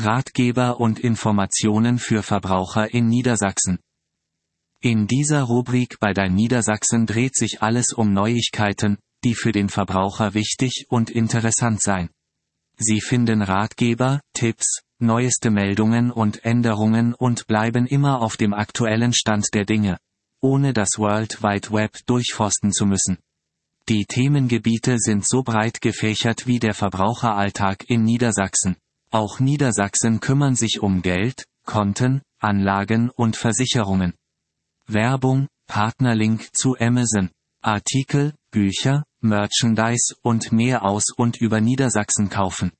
Ratgeber und Informationen für Verbraucher in Niedersachsen. In dieser Rubrik bei Dein Niedersachsen dreht sich alles um Neuigkeiten, die für den Verbraucher wichtig und interessant sein. Sie finden Ratgeber, Tipps, neueste Meldungen und Änderungen und bleiben immer auf dem aktuellen Stand der Dinge, ohne das World Wide Web durchforsten zu müssen. Die Themengebiete sind so breit gefächert wie der Verbraucheralltag in Niedersachsen. Auch Niedersachsen kümmern sich um Geld, Konten, Anlagen und Versicherungen. Werbung, Partnerlink zu Amazon, Artikel, Bücher, Merchandise und mehr aus und über Niedersachsen kaufen.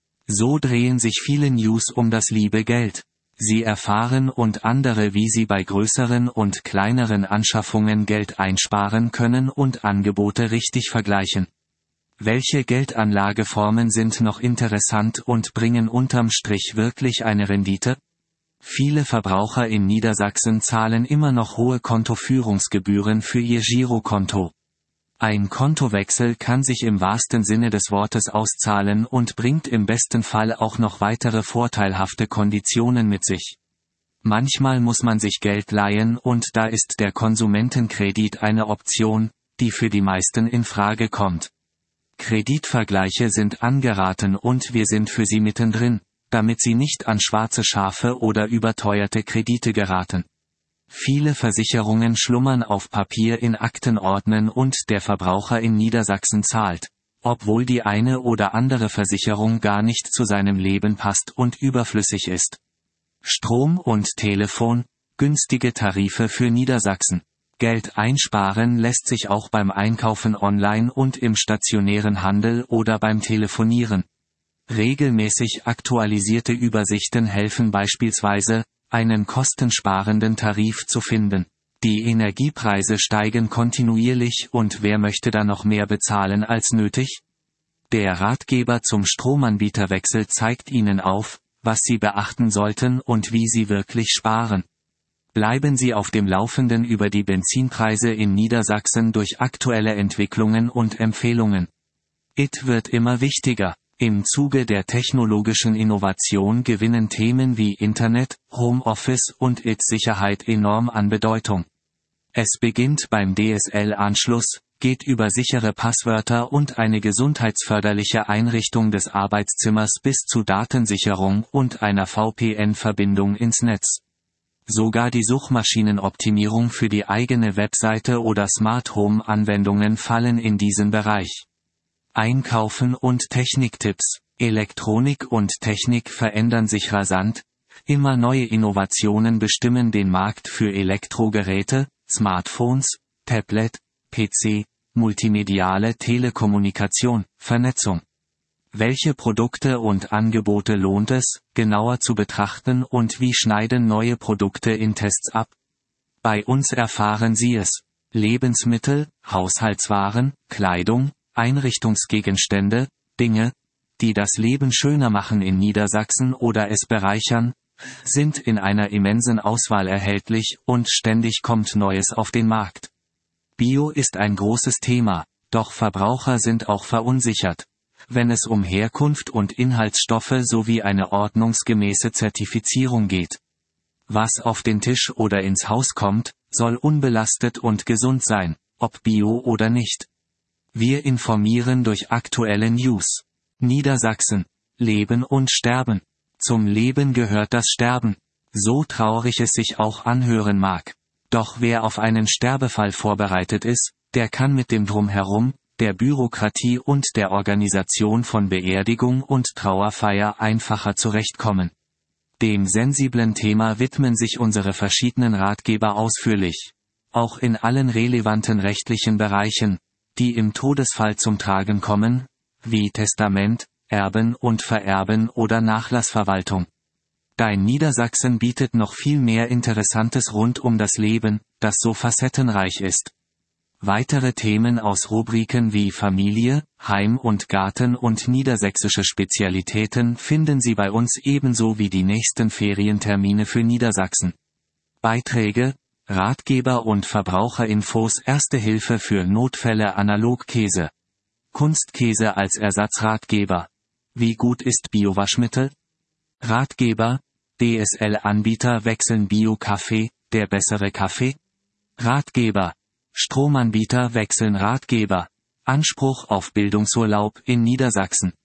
So drehen sich viele News um das liebe Geld. Sie erfahren und andere, wie Sie bei größeren und kleineren Anschaffungen Geld einsparen können und Angebote richtig vergleichen. Welche Geldanlageformen sind noch interessant und bringen unterm Strich wirklich eine Rendite? Viele Verbraucher in Niedersachsen zahlen immer noch hohe Kontoführungsgebühren für ihr Girokonto. Ein Kontowechsel kann sich im wahrsten Sinne des Wortes auszahlen und bringt im besten Fall auch noch weitere vorteilhafte Konditionen mit sich. Manchmal muss man sich Geld leihen und da ist der Konsumentenkredit eine Option, die für die meisten in Frage kommt. Kreditvergleiche sind angeraten und wir sind für Sie mittendrin, damit Sie nicht an schwarze Schafe oder überteuerte Kredite geraten. Viele Versicherungen schlummern auf Papier in Aktenordnern und der Verbraucher in Niedersachsen zahlt, obwohl die eine oder andere Versicherung gar nicht zu seinem Leben passt und überflüssig ist. Strom und Telefon, günstige Tarife für Niedersachsen. Geld einsparen lässt sich auch beim Einkaufen online und im stationären Handel oder beim Telefonieren. Regelmäßig aktualisierte Übersichten helfen beispielsweise, einen kostensparenden Tarif zu finden. Die Energiepreise steigen kontinuierlich und wer möchte da noch mehr bezahlen als nötig? Der Ratgeber zum Stromanbieterwechsel zeigt Ihnen auf, was Sie beachten sollten und wie Sie wirklich sparen. Bleiben Sie auf dem Laufenden über die Benzinpreise in Niedersachsen durch aktuelle Entwicklungen und Empfehlungen. IT wird immer wichtiger. Im Zuge der technologischen Innovation gewinnen Themen wie Internet, Homeoffice und IT-Sicherheit enorm an Bedeutung. Es beginnt beim DSL-Anschluss, geht über sichere Passwörter und eine gesundheitsförderliche Einrichtung des Arbeitszimmers bis zu Datensicherung und einer VPN-Verbindung ins Netz. Sogar die Suchmaschinenoptimierung für die eigene Webseite oder Smart Home-Anwendungen fallen in diesen Bereich. Einkaufen und Techniktipps. Elektronik und Technik verändern sich rasant. Immer neue Innovationen bestimmen den Markt für Elektrogeräte, Smartphones, Tablet, PC, multimediale Telekommunikation, Vernetzung. Welche Produkte und Angebote lohnt es, genauer zu betrachten und wie schneiden neue Produkte in Tests ab? Bei uns erfahren Sie es. Lebensmittel, Haushaltswaren, Kleidung, Einrichtungsgegenstände, Dinge, die das Leben schöner machen in Niedersachsen oder es bereichern, sind in einer immensen Auswahl erhältlich und ständig kommt Neues auf den Markt. Bio ist ein großes Thema, doch Verbraucher sind auch verunsichert, wenn es um Herkunft und Inhaltsstoffe sowie eine ordnungsgemäße Zertifizierung geht. Was auf den Tisch oder ins Haus kommt, soll unbelastet und gesund sein, ob Bio oder nicht. Wir informieren durch aktuelle News. Niedersachsen. Leben und Sterben. Zum Leben gehört das Sterben. So traurig es sich auch anhören mag. Doch wer auf einen Sterbefall vorbereitet ist, der kann mit dem Drumherum, der Bürokratie und der Organisation von Beerdigung und Trauerfeier einfacher zurechtkommen. Dem sensiblen Thema widmen sich unsere verschiedenen Ratgeber ausführlich. Auch in allen relevanten rechtlichen Bereichen, die im Todesfall zum Tragen kommen, wie Testament, Erben und Vererben oder Nachlassverwaltung. Dein Niedersachsen bietet noch viel mehr Interessantes rund um das Leben, das so facettenreich ist. Weitere Themen aus Rubriken wie Familie, Heim und Garten und niedersächsische Spezialitäten finden Sie bei uns ebenso wie die nächsten Ferientermine für Niedersachsen. Beiträge, Ratgeber und Verbraucherinfos. Erste Hilfe für Notfälle. Analogkäse. Kunstkäse als Ersatzratgeber. Wie gut ist Biowaschmittel? Ratgeber: DSL-Anbieter wechseln Bio-Kaffee, der bessere Kaffee? Ratgeber: Stromanbieter wechseln Ratgeber. Anspruch auf Bildungsurlaub in Niedersachsen.